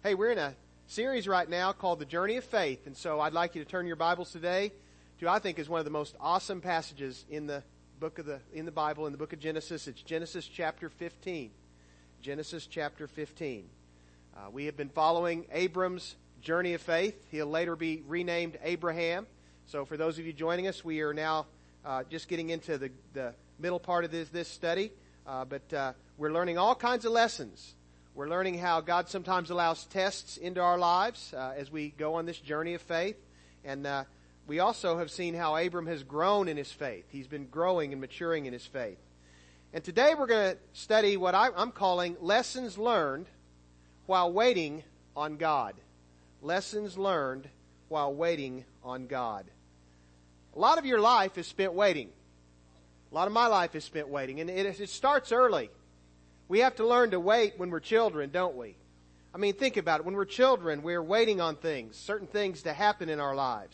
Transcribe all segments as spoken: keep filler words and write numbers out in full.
Hey, we're in a series right now called The Journey of Faith, and so I'd like you to turn your Bibles today to, I think, is one of the most awesome passages in the book of the in the Bible, in the book of Genesis. It's Genesis chapter fifteen. Genesis chapter fifteen. Uh, we have been following Abram's journey of faith. He'll later be renamed Abraham. So for those of you joining us, we are now uh, just getting into the, the middle part of this, this study. Uh, but uh, we're learning all kinds of lessons. We're learning how God sometimes allows tests into our lives uh, as we go on this journey of faith. And uh, we also have seen how Abram has grown in his faith. He's been growing and maturing in his faith. And today we're going to study what I, I'm calling lessons learned while waiting on God. Lessons learned while waiting on God. A lot of your life is spent waiting. A lot of my life is spent waiting. And it, it starts early. We have to learn to wait when we're children, don't we? I mean, think about it. When we're children, we're waiting on things, certain things to happen in our lives.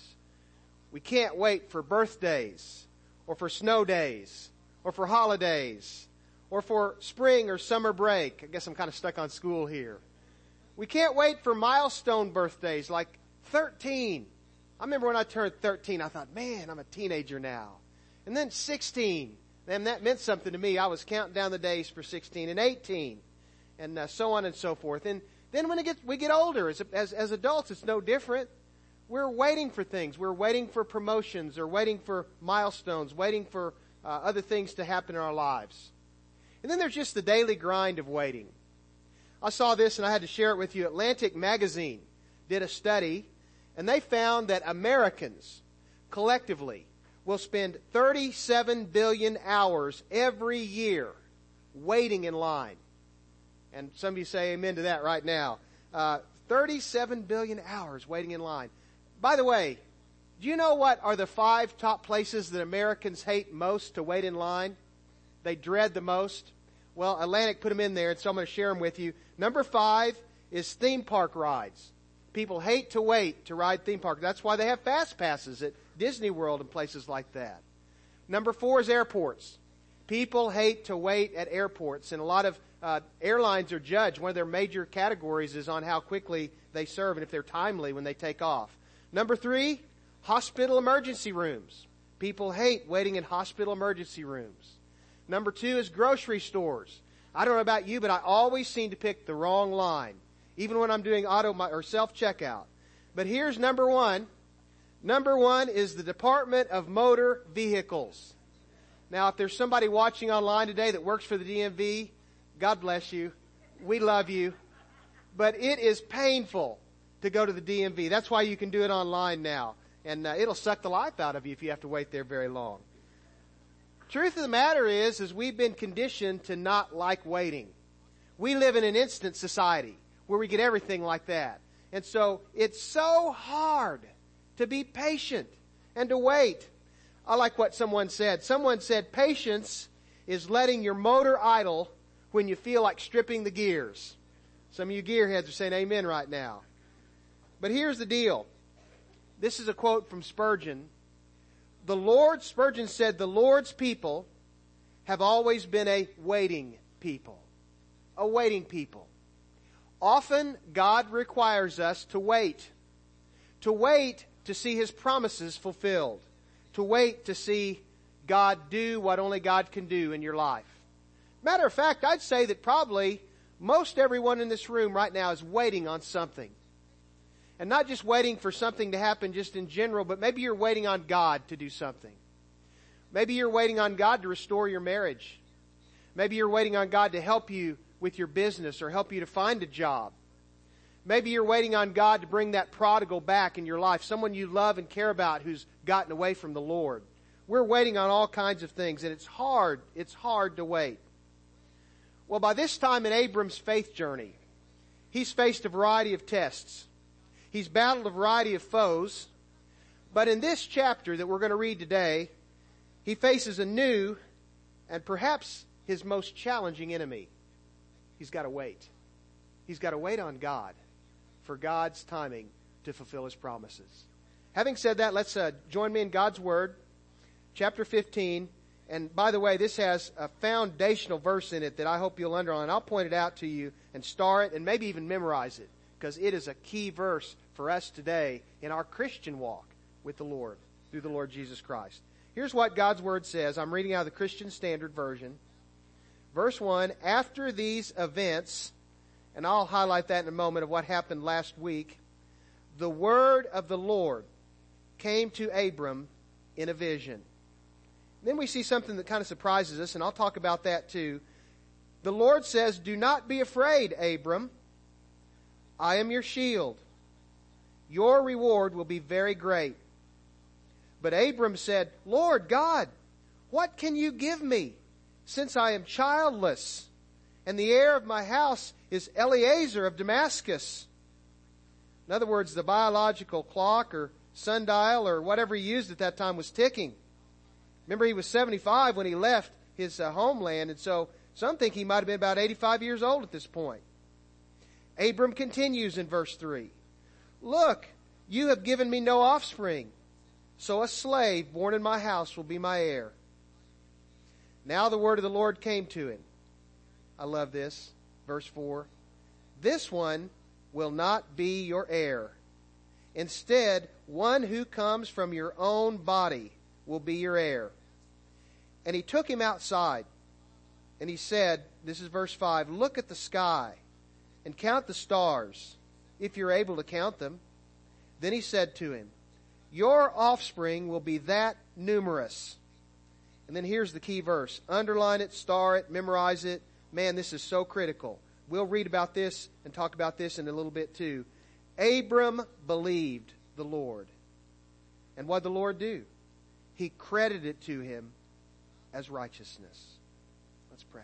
We can't wait for birthdays, or for snow days, or for holidays, or for spring or summer break. I guess I'm kind of stuck on school here. We can't wait for milestone birthdays like thirteen. I remember when I turned thirteen, I thought, man, I'm a teenager now. And then sixteen. And that meant something to me. I was counting down the days for sixteen and eighteen, and uh, so on and so forth. And then when it gets, we get older, as, as as adults, it's no different. We're waiting for things. We're waiting for promotions, or waiting for milestones, waiting for uh, other things to happen in our lives. And then there's just the daily grind of waiting. I saw this, and I had to share it with you. Atlantic Magazine did a study, and they found that Americans collectively will spend thirty-seven billion hours every year waiting in line. And some of you say amen to that right now. Uh, thirty-seven billion hours waiting in line. By the way, do you know what are the five top places that Americans hate most to wait in line? They dread the most? Well, Atlantic put them in there, and so I'm going to share them with you. Number five is theme park rides. People hate to wait to ride theme parks. That's why they have fast passes at Disney World and places like that. Number four is airports. People hate to wait at airports, and a lot of uh, airlines are judged. One of their major categories is on how quickly they serve and if they're timely when they take off. Number three, hospital emergency rooms. People hate waiting in hospital emergency rooms. Number two is grocery stores. I don't know about you, but I always seem to pick the wrong line, even when I'm doing auto or self-checkout. But here's number one. Number one is the Department of Motor Vehicles. Now, if there's somebody watching online today that works for the D M V, God bless you. We love you. But it is painful to go to the D M V. That's why you can do it online now. And uh, it'll suck the life out of you if you have to wait there very long. Truth of the matter is, is we've been conditioned to not like waiting. We live in an instant society where we get everything like that. And so it's so hard to be patient and to wait. I like what someone said. Someone said, patience is letting your motor idle when you feel like stripping the gears. Some of you gearheads are saying amen right now. But here's the deal. This is a quote from Spurgeon. The Lord, Spurgeon said, the Lord's people have always been a waiting people. A waiting people. Often God requires us to wait. To wait to see His promises fulfilled. To wait to see God do what only God can do in your life. Matter of fact, I'd say that probably most everyone in this room right now is waiting on something. And not just waiting for something to happen just in general, but maybe you're waiting on God to do something. Maybe you're waiting on God to restore your marriage. Maybe you're waiting on God to help you with your business or help you to find a job. Maybe you're waiting on God to bring that prodigal back in your life, someone you love and care about who's gotten away from the Lord. We're waiting on all kinds of things, and it's hard, it's hard to wait. Well, by this time in Abram's faith journey, he's faced a variety of tests. He's battled a variety of foes. But in this chapter that we're going to read today, he faces a new and perhaps his most challenging enemy. He's got to wait. He's got to wait on God for God's timing to fulfill His promises. Having said that, let's uh, join me in God's Word, chapter fifteen. And by the way, this has a foundational verse in it that I hope you'll underline. I'll point it out to you and star it and maybe even memorize it, because it is a key verse for us today in our Christian walk with the Lord, through the Lord Jesus Christ. Here's what God's Word says. I'm reading out of the Christian Standard Version. Verse one, after these events, and I'll highlight that in a moment of what happened last week, the word of the Lord came to Abram in a vision. Then we see something that kind of surprises us, and I'll talk about that too. The Lord says, do not be afraid, Abram. I am your shield. Your reward will be very great. But Abram said, Lord God, what can you give me, since I am childless, and the heir of my house is Eliezer of Damascus? In other words, the biological clock or sundial or whatever he used at that time was ticking. Remember, he was seventy-five when he left his uh, homeland, and so some think he might have been about eighty-five years old at this point. Abram continues in verse three. Look, you have given me no offspring, so a slave born in my house will be my heir. Now the word of the Lord came to him. I love this. Verse four. This one will not be your heir. Instead, one who comes from your own body will be your heir. And he took him outside, and he said, this is verse five, look at the sky and count the stars, if you're able to count them. Then he said to him, your offspring will be that numerous. And then here's the key verse. Underline it, star it, memorize it. Man, this is so critical. We'll read about this and talk about this in a little bit too. Abram believed the Lord. And what did the Lord do? He credited it to him as righteousness. Let's pray.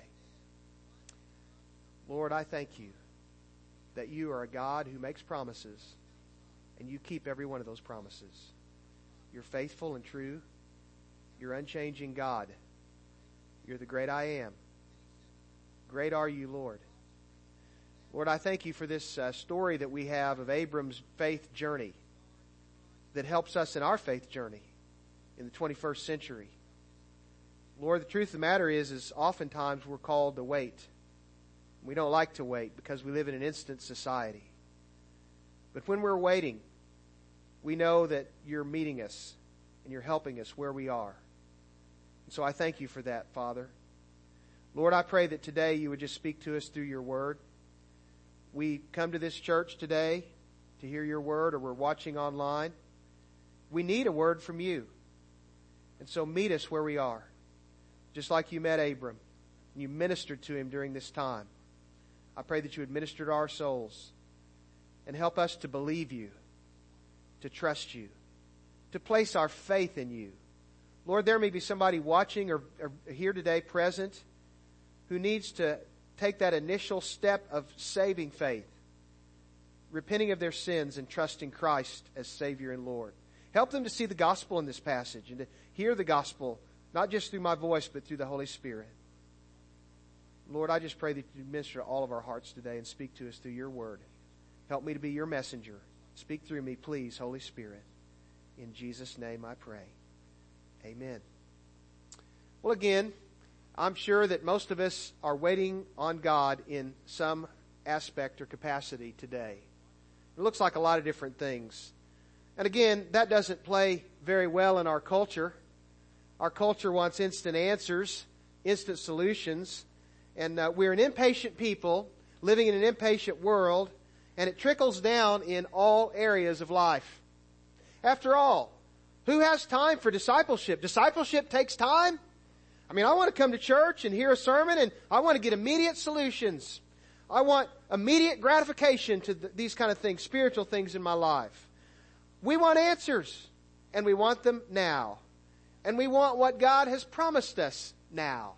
Lord, I thank you that you are a God who makes promises, and you keep every one of those promises. You're faithful and true. You're unchanging God. You're the great I am. Great are you, Lord. Lord, I thank you for this uh, story that we have of Abram's faith journey that helps us in our faith journey in the twenty-first century. Lord, the truth of the matter is, is oftentimes we're called to wait. We don't like to wait because we live in an instant society. But when we're waiting, we know that you're meeting us and you're helping us where we are. And so I thank you for that, Father. Lord, I pray that today you would just speak to us through your word. We come to this church today to hear your word, or we're watching online. We need a word from you. And so meet us where we are. Just like you met Abram. You ministered to him during this time. I pray that you would minister to our souls and help us to believe you, to trust you, to place our faith in you. Lord, there may be somebody watching or, or here today present who needs to take that initial step of saving faith, repenting of their sins and trusting Christ as Savior and Lord. Help them to see the gospel in this passage and to hear the gospel, not just through my voice, but through the Holy Spirit. Lord, I just pray that you minister to all of our hearts today and speak to us through your word. Help me to be your messenger. Speak through me, please, Holy Spirit. In Jesus' name I pray. Amen. Well, again, I'm sure that most of us are waiting on God in some aspect or capacity today. It looks like a lot of different things. And again, that doesn't play very well in our culture. Our culture wants instant answers, instant solutions. And uh, we're an impatient people living in an impatient world, and it trickles down in all areas of life. After all, who has time for discipleship? Discipleship takes time. I mean, I want to come to church and hear a sermon, and I want to get immediate solutions. I want immediate gratification to th- these kind of things, spiritual things in my life. We want answers, and we want them now. And we want what God has promised us now.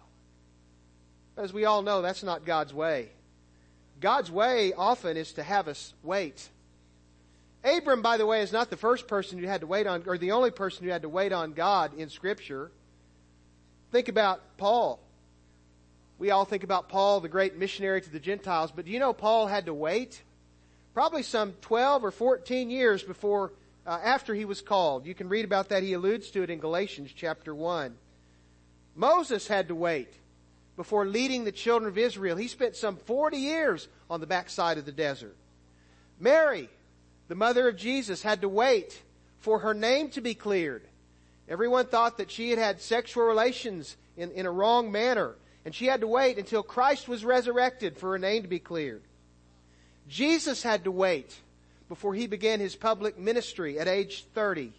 As we all know, that's not God's way. God's way often is to have us wait. Abram, by the way, is not the first person who had to wait on, or the only person who had to wait on God in Scripture. Think about Paul. We all think about Paul, the great missionary to the Gentiles, but do you know Paul had to wait? Probably some twelve or fourteen years before, uh, after he was called. You can read about that. He alludes to it in Galatians chapter one. Moses had to wait before leading the children of Israel. He spent some forty years on the backside of the desert. Mary, the mother of Jesus, had to wait for her name to be cleared. Everyone thought that she had had sexual relations in, in a wrong manner, and she had to wait until Christ was resurrected for her name to be cleared. Jesus had to wait before he began his public ministry at age thirty.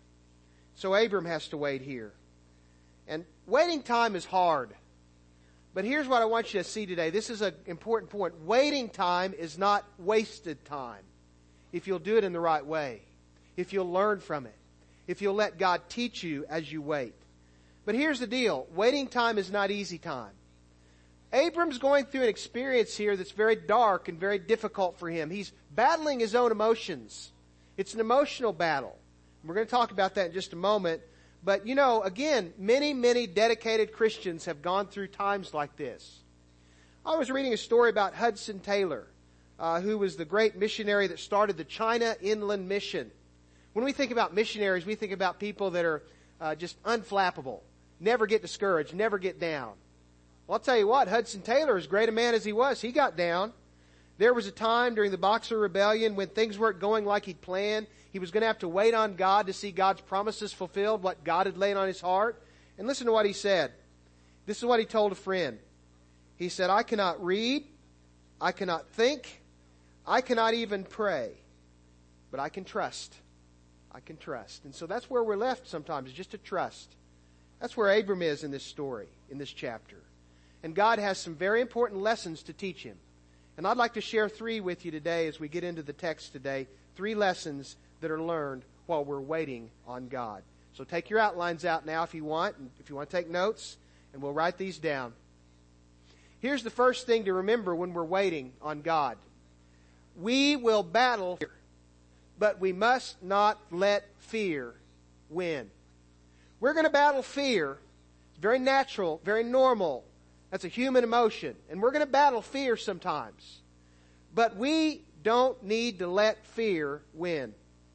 So Abram has to wait here. And waiting time is hard. But here's what I want you to see today. This is an important point. Waiting time is not wasted time if you'll do it in the right way, if you'll learn from it, if you'll let God teach you as you wait. But here's the deal. Waiting time is not easy time. Abram's going through an experience here that's very dark and very difficult for him. He's battling his own emotions. It's an emotional battle. We're going to talk about that in just a moment. But, you know, again, many, many dedicated Christians have gone through times like this. I was reading a story about Hudson Taylor, uh, who was the great missionary that started the China Inland Mission. When we think about missionaries, we think about people that are uh, just unflappable, never get discouraged, never get down. Well, I'll tell you what, Hudson Taylor, as great a man as he was, he got down. There was a time during the Boxer Rebellion when things weren't going like he'd planned. He was going to have to wait on God to see God's promises fulfilled, what God had laid on his heart. And listen to what he said. This is what he told a friend. He said, I cannot read, I cannot think, I cannot even pray, but I can trust. I can trust. And so that's where we're left sometimes, just to trust. That's where Abram is in this story, in this chapter. And God has some very important lessons to teach him. And I'd like to share three with you today as we get into the text today. Three lessons that are learned while we're waiting on God. So take your outlines out now if you want, and if you want to take notes, and we'll write these down. Here's the first thing to remember when we're waiting on God. We will battle fear, but we must not let fear win. We're going to battle fear. It's very natural, very normal. That's a human emotion. And we're going to battle fear sometimes. But we don't need to let fear win.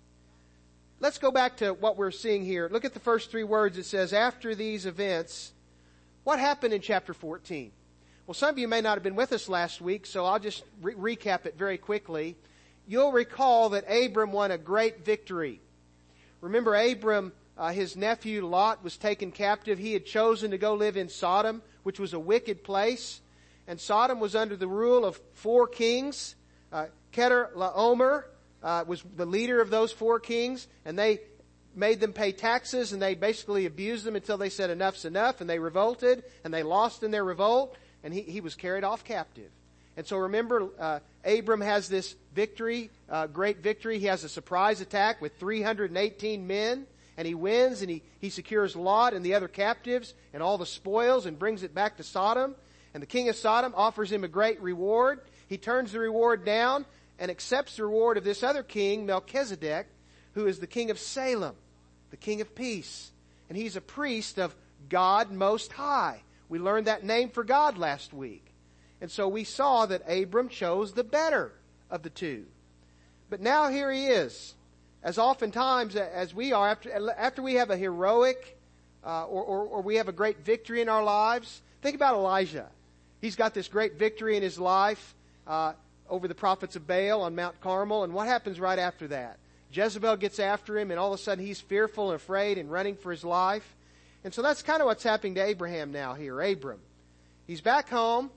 Let's go back to what we're seeing here. Look at the first three words. It says, after these events, what happened in chapter fourteen? Well, some of you may not have been with us last week, so I'll just re- recap it very quickly. You'll recall that Abram won a great victory. Remember, Abram, uh, his nephew Lot, was taken captive. He had chosen to go live in Sodom, which was a wicked place. And Sodom was under the rule of four kings. Uh, Chedorlaomer uh, was the leader of those four kings, and they made them pay taxes, and they basically abused them until they said enough's enough, and they revolted, and they lost in their revolt, and he, he was carried off captive. And so remember, uh, Abram has this victory, uh, great victory. He has a surprise attack with three hundred eighteen men. And he wins, and he, he secures Lot and the other captives and all the spoils and brings it back to Sodom. And the king of Sodom offers him a great reward. He turns the reward down and accepts the reward of this other king, Melchizedek, who is the king of Salem, the king of peace. And he's a priest of God Most High. We learned that name for God last week. And so we saw that Abram chose the better of the two. But now here he is. As oftentimes as we are, after, after we have a heroic uh, or, or, or we have a great victory in our lives, think about Elijah. He's got this great victory in his life uh, over the prophets of Baal on Mount Carmel. And what happens right after that? Jezebel gets after him, and all of a sudden he's fearful and afraid and running for his life. And so that's kind of what's happening to Abraham now here, Abram. He's back home,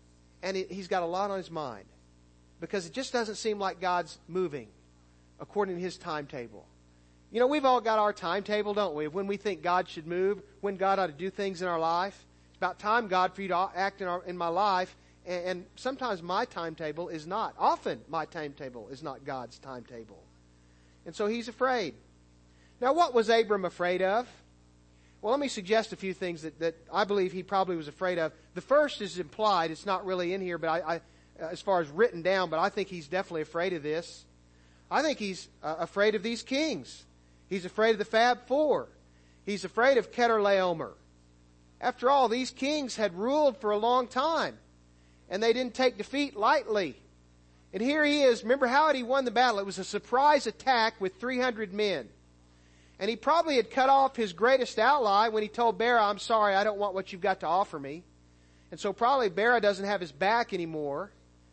and he's got a lot on his mind because it just doesn't seem like God's moving according to his timetable. You know, we've all got our timetable, don't we? When we think God should move, when God ought to do things in our life. It's about time, God, for you to act in, our, in my life. And, and sometimes my timetable is not. Often my timetable is not God's timetable. And so he's afraid. Now, what was Abram afraid of? Well, let me suggest a few things that, that I believe he probably was afraid of. The first is implied. It's not really in here, but I, I as far as written down, but I think he's definitely afraid of this. I think he's uh, afraid of these kings. He's afraid of the Fab Four. He's afraid of Chedorlaomer. After all, these kings had ruled for a long time, and they didn't take defeat lightly. And here he is. Remember how had he won the battle? It was a surprise attack with three hundred men. And he probably had cut off his greatest ally when he told Bera, I'm sorry, I don't want what you've got to offer me. And so probably Bera doesn't have his back anymore.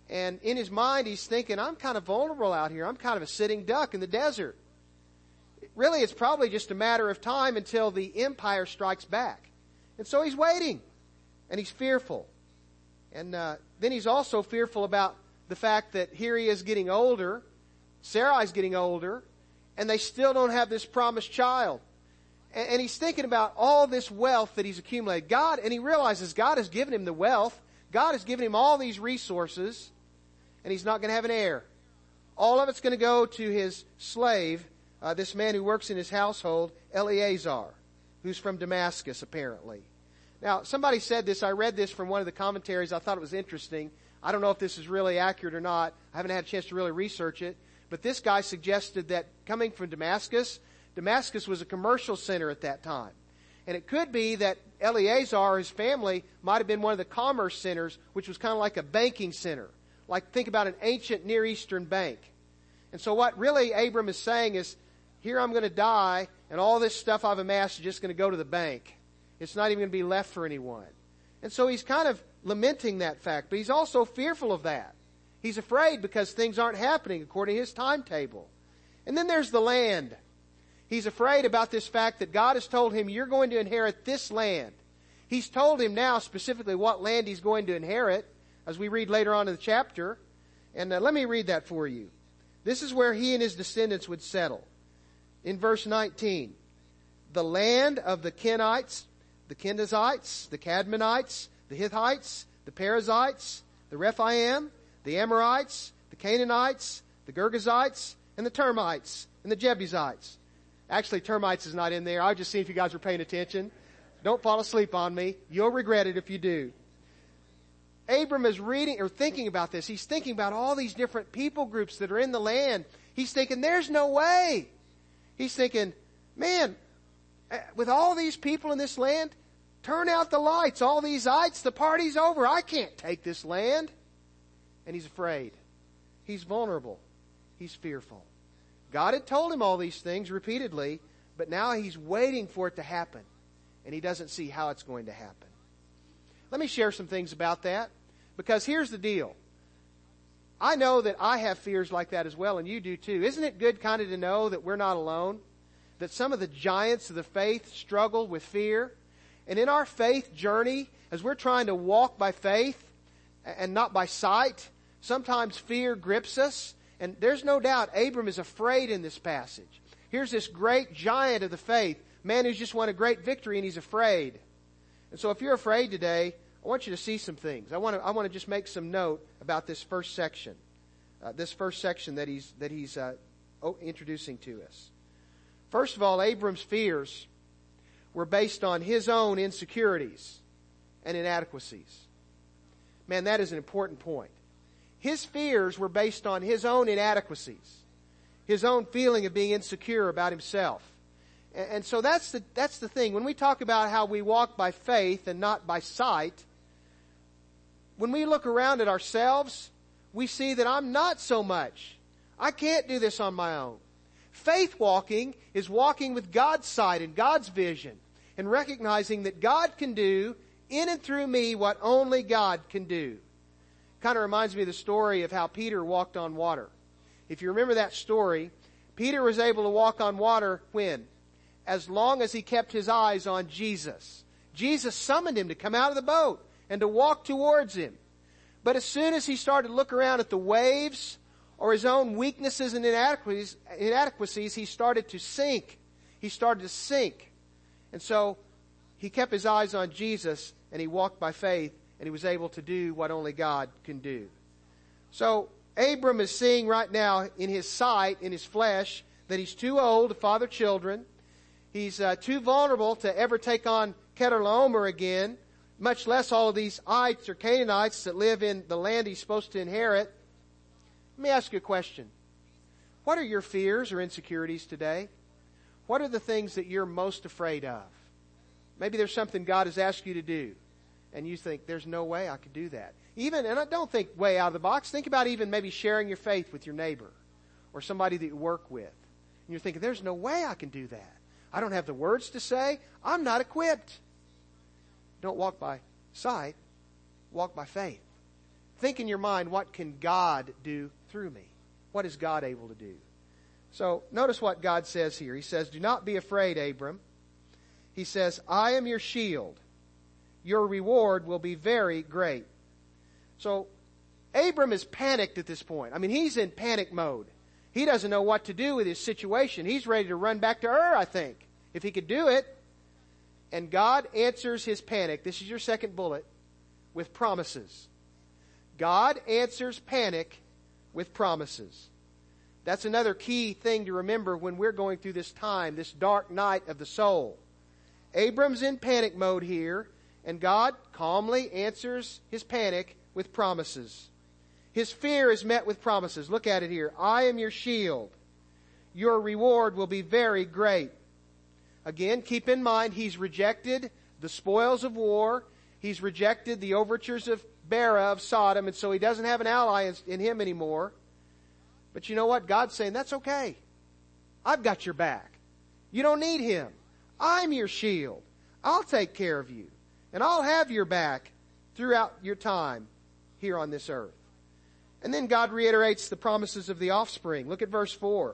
And in his mind, he's thinking, I'm kind of vulnerable out here. I'm kind of a sitting duck in the desert. Really, it's probably just a matter of time until the empire strikes back. And so he's waiting. And he's fearful. And uh, then he's also fearful about the fact that here he is getting older. Sarai's getting older. And they still don't have this promised child. And, and he's thinking about all this wealth that he's accumulated. God, and he realizes God has given him the wealth. God has given him all these resources. And he's not going to have an heir. All of it's going to go to his slave, uh, this man who works in his household, Eleazar, who's from Damascus, apparently. Now, somebody said this. I read this from one of the commentaries. I thought it was interesting. I don't know if this is really accurate or not. I haven't had a chance to really research it. But this guy suggested that coming from Damascus, Damascus was a commercial center at that time. And it could be that Eleazar, his family, might have been one of the commerce centers, which was kind of like a banking center. Like, think about an ancient Near Eastern bank. And so what really Abram is saying is, here I'm going to die, and all this stuff I've amassed is just going to go to the bank. It's not even going to be left for anyone. And so he's kind of lamenting that fact, but he's also fearful of that. He's afraid because things aren't happening according to his timetable. And then there's the land. He's afraid about this fact that God has told him, you're going to inherit this land. He's told him now specifically what land he's going to inherit, as we read later on in the chapter. And uh, let me read that for you. This is where he and his descendants would settle. In verse nineteen, the land of the Kenites, the Kenizzites, the Cadmonites, the Hittites, the Perizzites, the Rephaim, the Amorites, the Canaanites, the Girgazites, and the Termites, and the Jebusites. Actually, termites is not in there. I was just seeing if you guys were paying attention. Don't fall asleep on me. You'll regret it if you do. Abram is reading or thinking about this. He's thinking about all these different people groups that are in the land. He's thinking, there's no way. He's thinking, man, with all these people in this land, turn out the lights. All these ites, the party's over. I can't take this land. And he's afraid. He's vulnerable. He's fearful. God had told him all these things repeatedly, but now he's waiting for it to happen. And he doesn't see how it's going to happen. Let me share some things about that. Because here's the deal. I know that I have fears like that as well, and you do too. Isn't it good kind of to know that we're not alone? That some of the giants of the faith struggle with fear. And in our faith journey, as we're trying to walk by faith and not by sight, sometimes fear grips us. And there's no doubt Abram is afraid in this passage. Here's this great giant of the faith, man who's just won a great victory, and he's afraid. And so if you're afraid today, I want you to see some things. I want to, I want to just make some note about this first section. Uh, this first section that he's, that he's uh, introducing to us. First of all, Abram's fears were based on his own insecurities and inadequacies. Man, that is an important point. His fears were based on his own inadequacies. His own feeling of being insecure about himself. And, and so that's the, that's the thing. When we talk about how we walk by faith and not by sight, when we look around at ourselves, we see that I'm not so much. I can't do this on my own. Faith walking is walking with God's sight and God's vision and recognizing that God can do in and through me what only God can do. Kind of reminds me of the story of how Peter walked on water. If you remember that story, Peter was able to walk on water when? As long as he kept his eyes on Jesus. Jesus summoned him to come out of the boat and to walk towards him. But as soon as he started to look around at the waves or his own weaknesses and inadequacies, inadequacies, he started to sink. He started to sink. And so he kept his eyes on Jesus and he walked by faith and he was able to do what only God can do. So Abram is seeing right now in his sight, in his flesh, that he's too old to father children. He's uh, too vulnerable to ever take on Kedorlaomer again, much less all of these ites or Canaanites that live in the land he's supposed to inherit. Let me ask you a question. What are your fears or insecurities today? What are the things that you're most afraid of? Maybe there's something God has asked you to do, and you think, there's no way I could do that. Even, and I don't think way out of the box, think about even maybe sharing your faith with your neighbor or somebody that you work with. And you're thinking, there's no way I can do that. I don't have the words to say. I'm not equipped. Don't walk by sight. Walk by faith. think in your mind, what can God do through me? What is God able to do? So notice what God says here. He says, do not be afraid, Abram. He says, I am your shield. Your reward will be very great. So Abram is panicked at this point. I mean, he's in panic mode. He doesn't know what to do with his situation. He's ready to run back to Ur, I think, if he could do it. And God answers his panic. This is your second bullet, with promises. God answers panic with promises. That's another key thing to remember when we're going through this time, this dark night of the soul. Abram's in panic mode here, and God calmly answers his panic with promises. His fear is met with promises. Look at it here. I am your shield. Your reward will be very great. Again, keep in mind, he's rejected the spoils of war. He's rejected the overtures of Bera of Sodom, and so he doesn't have an ally in, in him anymore. But you know what? God's saying, that's okay. I've got your back. You don't need him. I'm your shield. I'll take care of you. And I'll have your back throughout your time here on this earth. And then God reiterates the promises of the offspring. Look at verse four.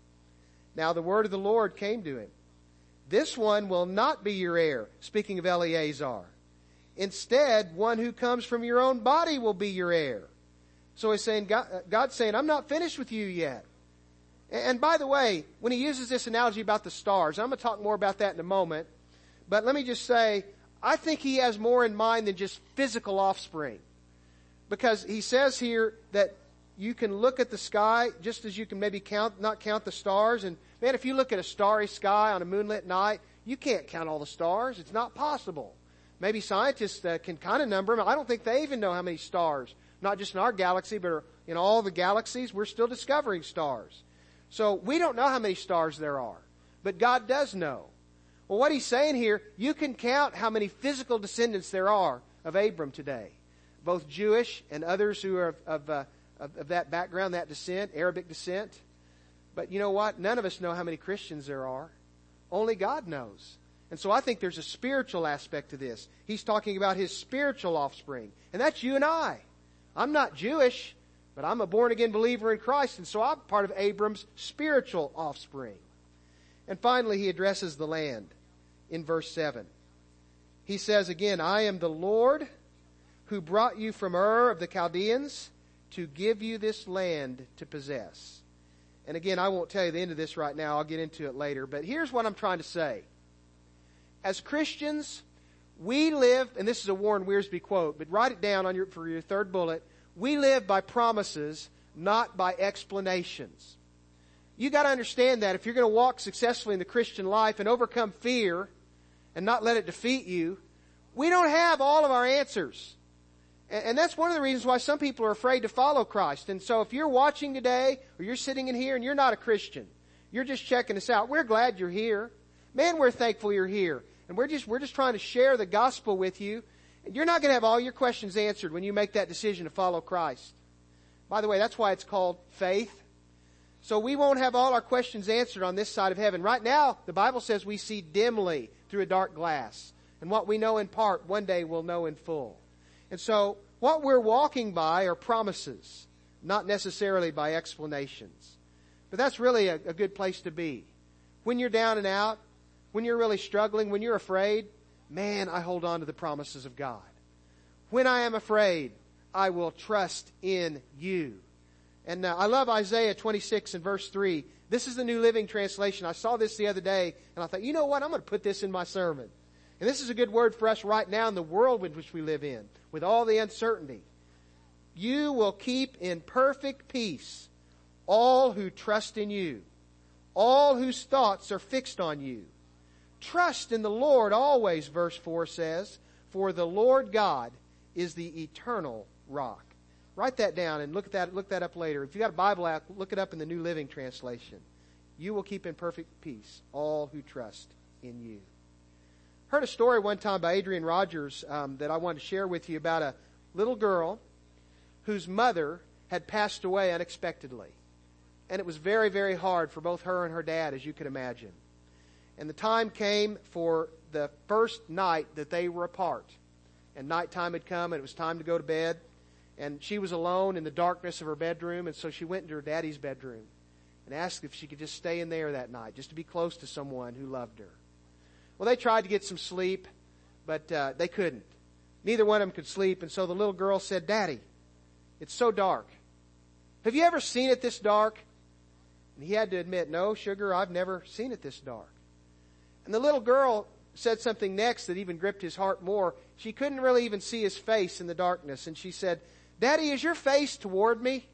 Now the word of the Lord came to him. This one will not be your heir. Speaking of Eleazar. Instead, one who comes from your own body will be your heir. So he's saying, God, God's saying, I'm not finished with you yet. And by the way, when he uses this analogy about the stars, I'm going to talk more about that in a moment. But let me just say, I think he has more in mind than just physical offspring. Because he says here that you can look at the sky just as you can maybe count, not count the stars. And man, if you look at a starry sky on a moonlit night, you can't count all the stars. It's not possible. Maybe scientists uh, can kind of number them. I don't think they even know how many stars, not just in our galaxy, but in all the galaxies. We're still discovering stars. So we don't know how many stars there are. But God does know. Well, what he's saying here, you can count how many physical descendants there are of Abram today. Both Jewish and others who are of, of, uh, of, of that background, that descent, Arabic descent. But you know what? None of us know how many Christians there are. Only God knows. And so I think there's a spiritual aspect to this. He's talking about his spiritual offspring. And that's you and I. I'm not Jewish, but I'm a born-again believer in Christ. And so I'm part of Abram's spiritual offspring. And finally, he addresses the land in verse seven. He says again, I am the Lord who brought you from Ur of the Chaldeans to give you this land to possess. And again, I won't tell you the end of this right now. I'll get into it later. But here's what I'm trying to say. As Christians, we live, and this is a Warren Wiersbe quote, but write it down on your, for your third bullet. We live by promises, not by explanations. You got to understand that if you're going to walk successfully in the Christian life and overcome fear and not let it defeat you, we don't have all of our answers. And that's one of the reasons why some people are afraid to follow Christ. And so if you're watching today, or you're sitting in here and you're not a Christian, you're just checking us out, we're glad you're here. Man, we're thankful you're here. And we're just, we're just trying to share the gospel with you. And you're not going to have all your questions answered when you make that decision to follow Christ. By the way, that's why it's called faith. So we won't have all our questions answered on this side of heaven. Right now, the Bible says we see dimly through a dark glass. And what we know in part, one day we'll know in full. And so, what we're walking by are promises, not necessarily by explanations. But that's really a, a good place to be. When you're down and out, when you're really struggling, when you're afraid, man, I hold on to the promises of God. When I am afraid, I will trust in you. And uh, I love Isaiah twenty-six and verse three. This is the New Living Translation. I saw this the other day, and I thought, you know what? I'm going to put this in my sermon. And this is a good word for us right now in the world in which we live in, with all the uncertainty. You will keep in perfect peace all who trust in you, all whose thoughts are fixed on you. Trust in the Lord always, verse four says, for the Lord God is the eternal rock. Write that down and look at that, look that up later. If you've got a Bible out, look it up in the New Living Translation. You will keep in perfect peace all who trust in you. Heard a story one time by Adrian Rogers um, that I wanted to share with you about a little girl whose mother had passed away unexpectedly. And it was very, very hard for both her and her dad, as you can imagine. And the time came for the first night that they were apart. And nighttime had come and it was time to go to bed. And she was alone in the darkness of her bedroom, and so she went into her daddy's bedroom and asked if she could just stay in there that night, just to be close to someone who loved her. Well, they tried to get some sleep, but uh, they couldn't. Neither one of them could sleep, and so the little girl said, "Daddy, it's so dark. Have you ever seen it this dark?" And he had to admit, "No, sugar, I've never seen it this dark." And the little girl said something next that even gripped his heart more. She couldn't really even see his face in the darkness, and she said, "Daddy, is your face toward me?"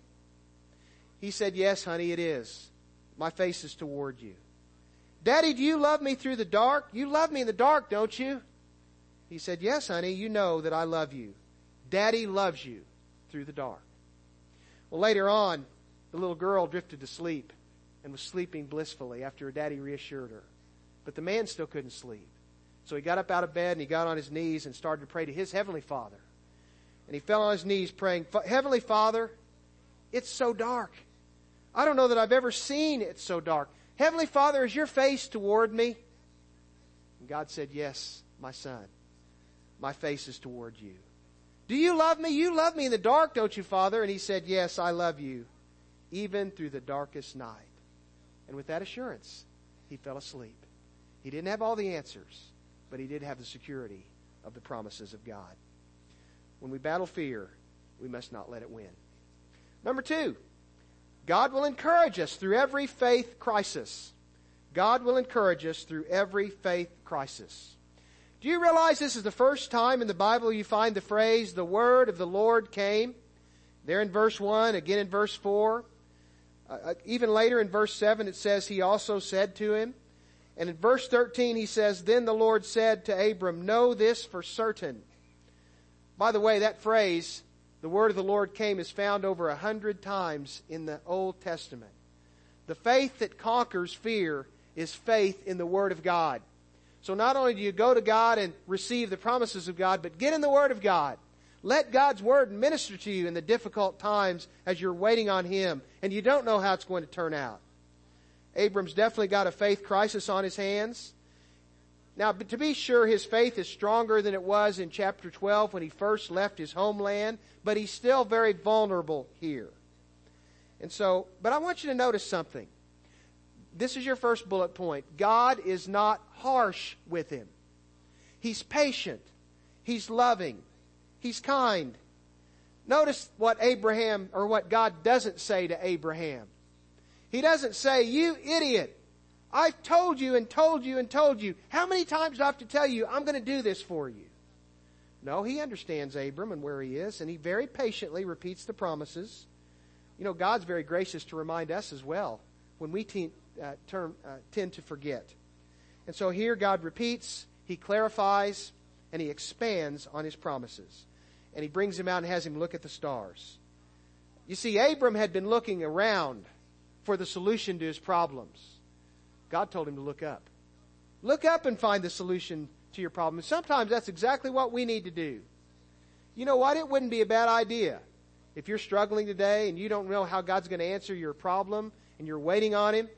He said, "Yes, honey, it is. My face is toward you." "Daddy, do you love me through the dark? You love me in the dark, don't you?" He said, "Yes, honey, you know that I love you. Daddy loves you through the dark." Well, later on, the little girl drifted to sleep and was sleeping blissfully after her daddy reassured her. But the man still couldn't sleep. So he got up out of bed and he got on his knees and started to pray to his Heavenly Father. And he fell on his knees praying, "Heavenly Father, it's so dark. I don't know that I've ever seen it so dark. Heavenly Father, is your face toward me?" And God said, "Yes, my son. My face is toward you." "Do you love me? You love me in the dark, don't you, Father?" And he said, "Yes, I love you, even through the darkest night." And with that assurance, he fell asleep. He didn't have all the answers, but he did have the security of the promises of God. When we battle fear, we must not let it win. Number two, God will encourage us through every faith crisis. God will encourage us through every faith crisis. Do you realize this is the first time in the Bible you find the phrase, "the word of the Lord came"? There in verse one, again in verse four. Uh, even later in verse seven it says, "He also said to him." And in verse thirteen he says, "Then the Lord said to Abram, know this for certain." By the way, that phrase, "the word of the Lord came," is found over a hundred times in the Old Testament. The faith that conquers fear is faith in the Word of God. So not only do you go to God and receive the promises of God, but get in the Word of God. Let God's Word minister to you in the difficult times as you're waiting on Him and you don't know how it's going to turn out. Abram's definitely got a faith crisis on his hands. Now, to be sure, his faith is stronger than it was in chapter twelve when he first left his homeland, but he's still very vulnerable here. And so, but I want you to notice something. This is your first bullet point. God is not harsh with him. He's patient. He's loving. He's kind. Notice what Abraham, or what God doesn't say to Abraham. He doesn't say, "You idiot, I've told you and told you and told you. How many times do I have to tell you I'm going to do this for you?" No, he understands Abram and where he is, and he very patiently repeats the promises. You know, God's very gracious to remind us as well when we te- uh, term, uh, tend to forget. And so here God repeats, He clarifies, and He expands on His promises. And He brings him out and has him look at the stars. You see, Abram had been looking around for the solution to his problems. God told him to look up. Look up and find the solution to your problem. And sometimes that's exactly what we need to do. You know what? It wouldn't be a bad idea. If you're struggling today and you don't know how God's going to answer your problem and you're waiting on Him,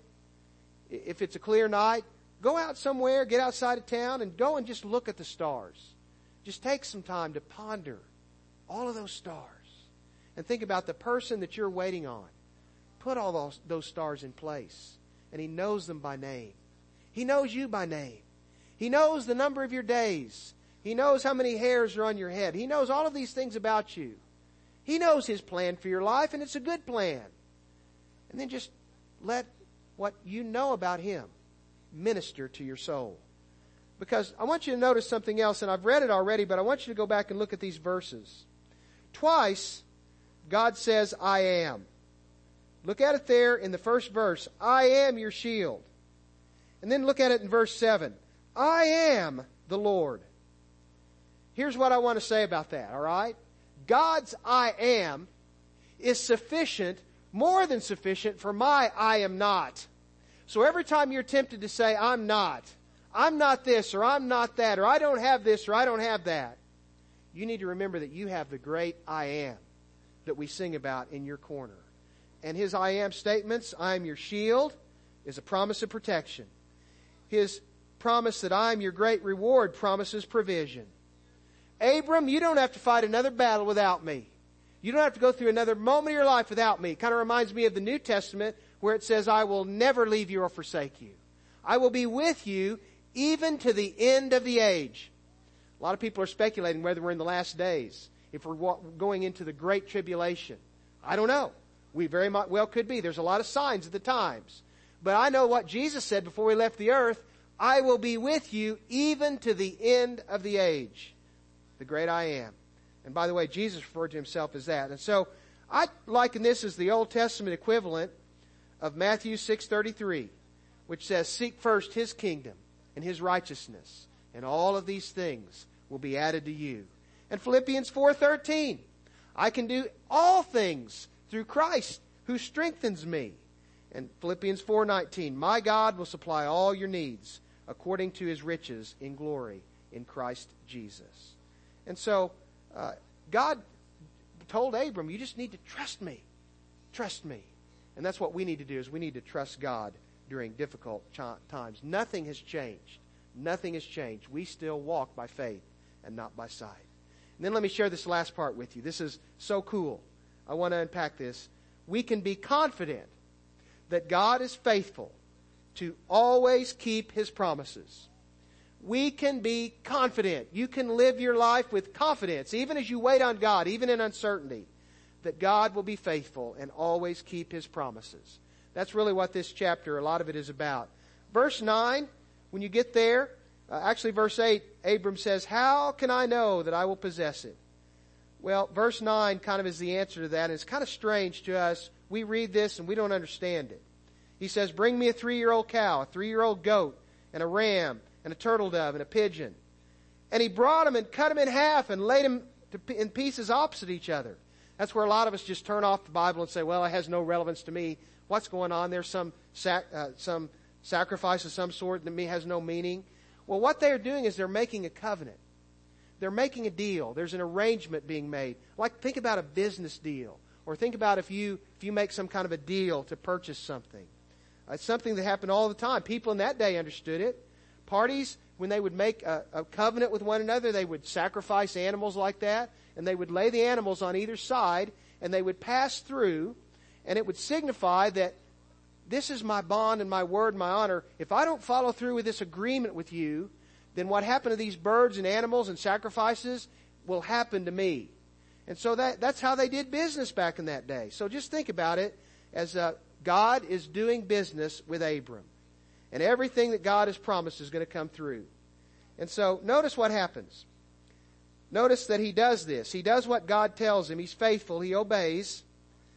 if it's a clear night, go out somewhere, get outside of town and go and just look at the stars. Just take some time to ponder all of those stars and think about the person that you're waiting on. Put all those, those stars in place, and He knows them by name. He knows you by name. He knows the number of your days. He knows how many hairs are on your head. He knows all of these things about you. He knows His plan for your life, and it's a good plan. And then just let what you know about Him minister to your soul. Because I want you to notice something else, and I've read it already, but I want you to go back and look at these verses. Twice, God says, "I am." Look at it there in the first verse. "I am your shield." And then look at it in verse seven. "I am the Lord." Here's what I want to say about that, all right? God's "I am" is sufficient, more than sufficient, for my "I am not." So every time you're tempted to say, "I'm not," "I'm not this," or "I'm not that," or "I don't have this," or "I don't have that," you need to remember that you have the great "I am" that we sing about in your corner. And His "I am" statements, "I am your shield," is a promise of protection. His promise that "I am your great reward" promises provision. Abram, you don't have to fight another battle without me. You don't have to go through another moment of your life without me. It kind of reminds me of the New Testament where it says, I will never leave you or forsake you. I will be with you even to the end of the age. A lot of people are speculating whether we're in the last days, if we're going into the great tribulation. I don't know. We very well could be. There's a lot of signs of the times. But I know what Jesus said before he left the earth. I will be with you even to the end of the age. The great I am. And by the way, Jesus referred to himself as that. And so I liken this as the Old Testament equivalent of Matthew six thirty-three, which says, seek first his kingdom and his righteousness, and all of these things will be added to you. And Philippians four thirteen, I can do all things through Christ who strengthens me. And Philippians four nineteen, my God will supply all your needs according to his riches in glory in Christ Jesus. And so, uh, God told Abram, you just need to trust me. Trust me. And that's what we need to do, is we need to trust God during difficult ch- times. Nothing has changed. Nothing has changed. We still walk by faith and not by sight. And then let me share this last part with you. This is so cool. I want to unpack this. We can be confident that God is faithful to always keep his promises. We can be confident. You can live your life with confidence, even as you wait on God, even in uncertainty, that God will be faithful and always keep his promises. That's really what this chapter, a lot of it is about. Verse nine, when you get there, uh, actually verse eight, Abram says, how can I know that I will possess it? Well, verse nine kind of is the answer to that, and it's kind of strange to us. We read this and we don't understand it. He says, bring me a three-year-old cow, a three-year-old goat, and a ram, and a turtle dove, and a pigeon. And he brought them and cut them in half and laid them to, in pieces opposite each other. That's where a lot of us just turn off the Bible and say, well, it has no relevance to me. What's going on? There's some sac- uh, some sacrifice of some sort that me has no meaning. Well, what they're doing is they're making a covenant. They're making a deal. There's an arrangement being made. Like, think about a business deal. Or think about if you if you make some kind of a deal to purchase something. Uh, it's something that happened all the time. People in that day understood it. Parties, when they would make a, a covenant with one another, they would sacrifice animals like that, and they would lay the animals on either side, and they would pass through, and it would signify that this is my bond and my word and my honor. If I don't follow through with this agreement with you, then what happened to these birds and animals and sacrifices will happen to me. And so that that's how they did business back in that day. So just think about it as uh, God is doing business with Abram. And everything that God has promised is going to come through. And so notice what happens. Notice that he does this. He does what God tells him. He's faithful. He obeys.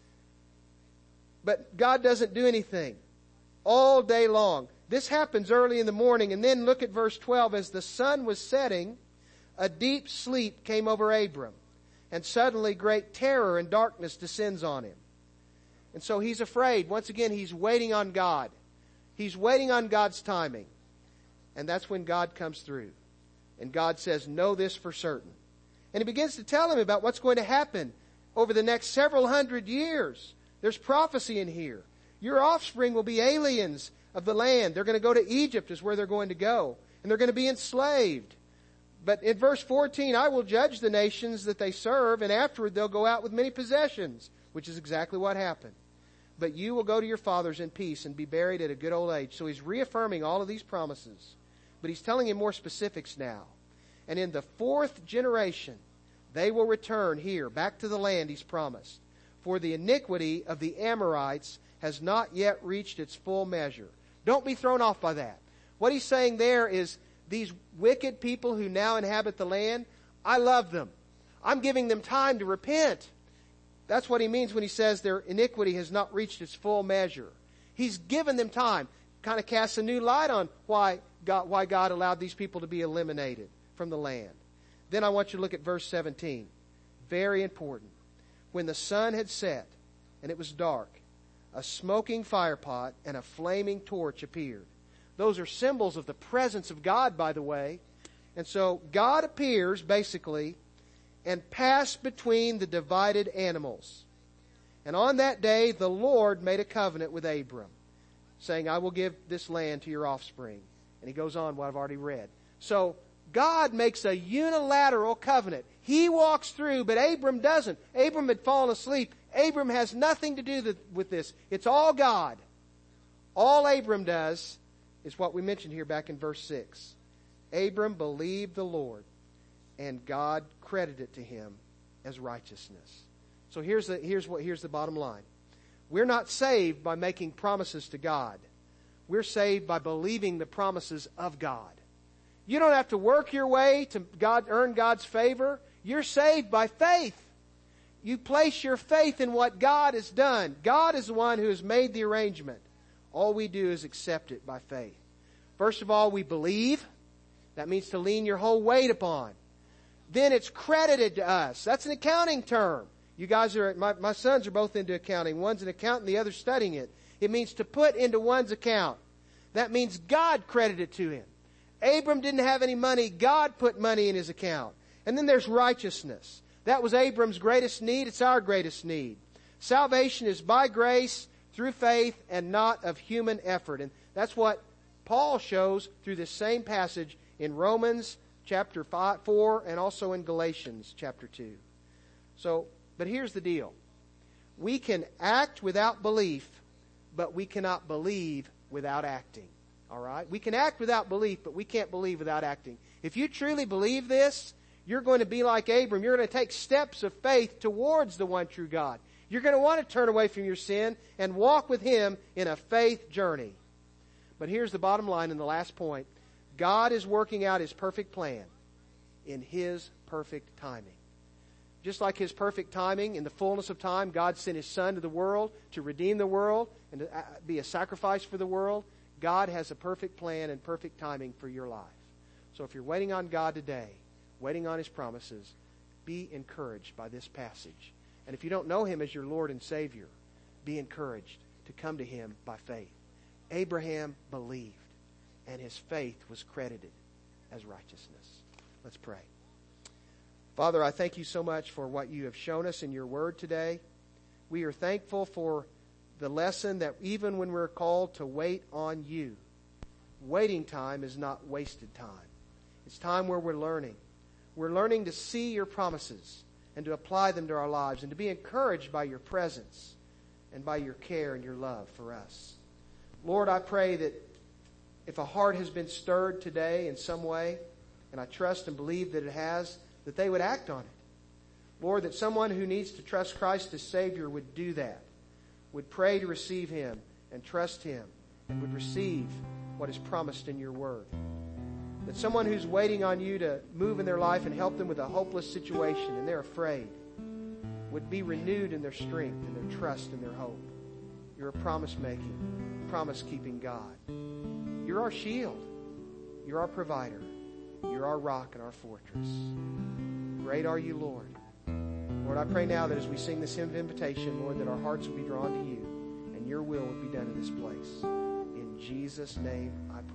But God doesn't do anything all day long. This happens early in the morning. And then look at verse twelve. As the sun was setting, a deep sleep came over Abram. And suddenly great terror and darkness descends on him. And so he's afraid. Once again, he's waiting on God. He's waiting on God's timing. And that's when God comes through. And God says, know this for certain. And he begins to tell him about what's going to happen over the next several hundred years. There's prophecy in here. Your offspring will be aliens of the land. They're going to go to Egypt is where they're going to go. And they're going to be enslaved. But in verse fourteen, I will judge the nations that they serve, and afterward they'll go out with many possessions, which is exactly what happened. But you will go to your fathers in peace and be buried at a good old age. So he's reaffirming all of these promises. But he's telling him more specifics now. And in the fourth generation, they will return here, back to the land he's promised. For the iniquity of the Amorites has not yet reached its full measure. Don't be thrown off by that. What he's saying there is, these wicked people who now inhabit the land, I love them. I'm giving them time to repent. That's what he means when he says their iniquity has not reached its full measure. He's given them time. Kind of casts a new light on why God, why God allowed these people to be eliminated from the land. Then I want you to look at verse seventeen. Very important. When the sun had set and it was dark, a smoking firepot and a flaming torch appeared. Those are symbols of the presence of God, by the way. And so God appears, basically, and passed between the divided animals. And on that day, the Lord made a covenant with Abram, saying, I will give this land to your offspring. And he goes on what I've already read. So God makes a unilateral covenant. He walks through, but Abram doesn't. Abram had fallen asleep. Abram has nothing to do with this. It's all God. All Abram does is what we mentioned here back in verse six. Abram believed the Lord, and God credited it to him as righteousness. So here's the, here's what, here's the bottom line. We're not saved by making promises to God. We're saved by believing the promises of God. You don't have to work your way to God, earn God's favor. You're saved by faith. You place your faith in what God has done. God is the one who has made the arrangement. All we do is accept it by faith. First of all, we believe. That means to lean your whole weight upon. Then it's credited to us. That's an accounting term. You guys are, my, my sons are both into accounting. One's an accountant, the other's studying it. It means to put into one's account. That means God credited to him. Abram didn't have any money. God put money in his account. And then there's righteousness. That was Abram's greatest need. It's our greatest need. Salvation is by grace, through faith, and not of human effort. And that's what Paul shows through this same passage in Romans chapter five, four and also in Galatians chapter two. So, but here's the deal. We can act without belief, but we cannot believe without acting. All right? We can act without belief, but we can't believe without acting. If you truly believe this, you're going to be like Abram. You're going to take steps of faith towards the one true God. You're going to want to turn away from your sin and walk with Him in a faith journey. But here's the bottom line in the last point. God is working out His perfect plan in His perfect timing. Just like His perfect timing, in the fullness of time, God sent His Son to the world to redeem the world and to be a sacrifice for the world. God has a perfect plan and perfect timing for your life. So if you're waiting on God today, waiting on His promises, be encouraged by this passage. And if you don't know Him as your Lord and Savior, be encouraged to come to Him by faith. Abraham believed, and his faith was credited as righteousness. Let's pray. Father, I thank You so much for what You have shown us in Your Word today. We are thankful for the lesson that even when we're called to wait on You, waiting time is not wasted time. It's time where we're learning. We're learning to see Your promises and to apply them to our lives and to be encouraged by Your presence and by Your care and Your love for us. Lord, I pray that if a heart has been stirred today in some way, and I trust and believe that it has, that they would act on it. Lord, that someone who needs to trust Christ as Savior would do that, would pray to receive Him and trust Him, and would receive what is promised in Your Word. That someone who's waiting on You to move in their life and help them with a hopeless situation and they're afraid would be renewed in their strength and their trust and their hope. You're a promise-making, promise-keeping God. You're our shield. You're our provider. You're our rock and our fortress. Great are You, Lord. Lord, I pray now that as we sing this hymn of invitation, Lord, that our hearts will be drawn to You and Your will would be done in this place. In Jesus' name I